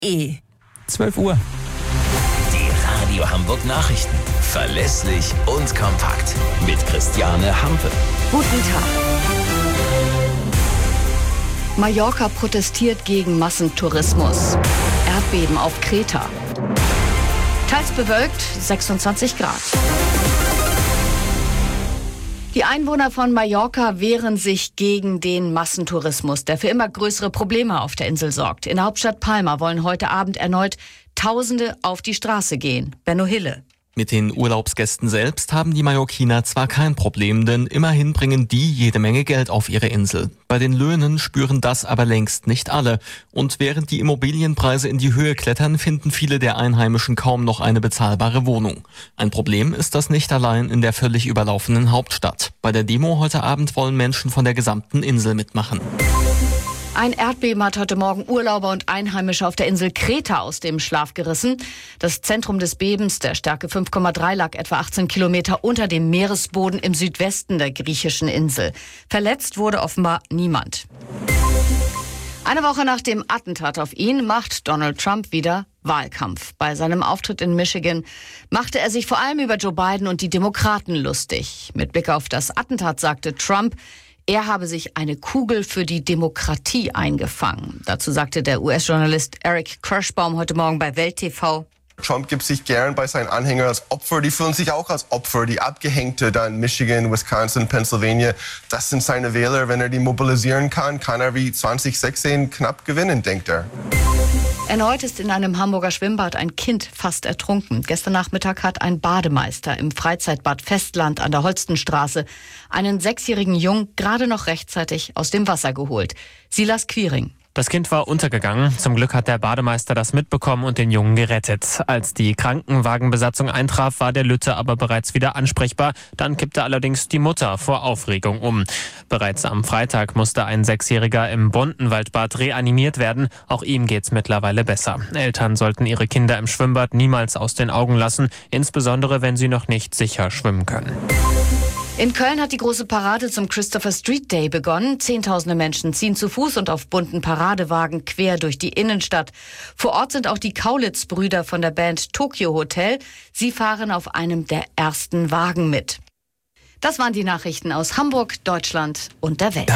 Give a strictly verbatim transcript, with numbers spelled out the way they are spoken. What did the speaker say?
eh. zwölf Uhr. Die Radio Hamburg Nachrichten. Verlässlich und kompakt. Mit Christiane Hampe. Guten Tag. Mallorca protestiert gegen Massentourismus. Erdbeben auf Kreta. Teils bewölkt, sechsundzwanzig Grad. Die Einwohner von Mallorca wehren sich gegen den Massentourismus, der für immer größere Probleme auf der Insel sorgt. In der Hauptstadt Palma wollen heute Abend erneut Tausende auf die Straße gehen. Benno Hille. Mit den Urlaubsgästen selbst haben die Mallorquiner zwar kein Problem, denn immerhin bringen die jede Menge Geld auf ihre Insel. Bei den Löhnen spüren das aber längst nicht alle. Und während die Immobilienpreise in die Höhe klettern, finden viele der Einheimischen kaum noch eine bezahlbare Wohnung. Ein Problem ist das nicht allein in der völlig überlaufenen Hauptstadt. Bei der Demo heute Abend wollen Menschen von der gesamten Insel mitmachen. Ein Erdbeben hat heute Morgen Urlauber und Einheimische auf der Insel Kreta aus dem Schlaf gerissen. Das Zentrum des Bebens, der Stärke fünf Komma drei, lag etwa achtzehn Kilometer unter dem Meeresboden im Südwesten der griechischen Insel. Verletzt wurde offenbar niemand. Eine Woche nach dem Attentat auf ihn macht Donald Trump wieder Wahlkampf. Bei seinem Auftritt in Michigan machte er sich vor allem über Joe Biden und die Demokraten lustig. Mit Blick auf das Attentat sagte Trump, er habe sich eine Kugel für die Demokratie eingefangen. Dazu sagte der U S-Journalist Eric Kirschbaum heute Morgen bei Welt T V. Trump gibt sich gern bei seinen Anhängern als Opfer. Die fühlen sich auch als Opfer. Die Abgehängte da in Michigan, Wisconsin, Pennsylvania, das sind seine Wähler. Wenn er die mobilisieren kann, kann er wie zwanzig sechzehn knapp gewinnen, denkt er. Erneut ist in einem Hamburger Schwimmbad ein Kind fast ertrunken. Gestern Nachmittag hat ein Bademeister im Freizeitbad Festland an der Holstenstraße einen sechsjährigen Jungen gerade noch rechtzeitig aus dem Wasser geholt. Silas Quiring. Das Kind war untergegangen. Zum Glück hat der Bademeister das mitbekommen und den Jungen gerettet. Als die Krankenwagenbesatzung eintraf, war der Lütte aber bereits wieder ansprechbar. Dann kippte allerdings die Mutter vor Aufregung um. Bereits am Freitag musste ein Sechsjähriger im Bontenwaldbad reanimiert werden. Auch ihm geht's mittlerweile besser. Eltern sollten ihre Kinder im Schwimmbad niemals aus den Augen lassen, insbesondere wenn sie noch nicht sicher schwimmen können. In Köln hat die große Parade zum Christopher Street Day begonnen. Zehntausende Menschen ziehen zu Fuß und auf bunten Paradewagen quer durch die Innenstadt. Vor Ort sind auch die Kaulitz-Brüder von der Band Tokyo Hotel. Sie fahren auf einem der ersten Wagen mit. Das waren die Nachrichten aus Hamburg, Deutschland und der Welt.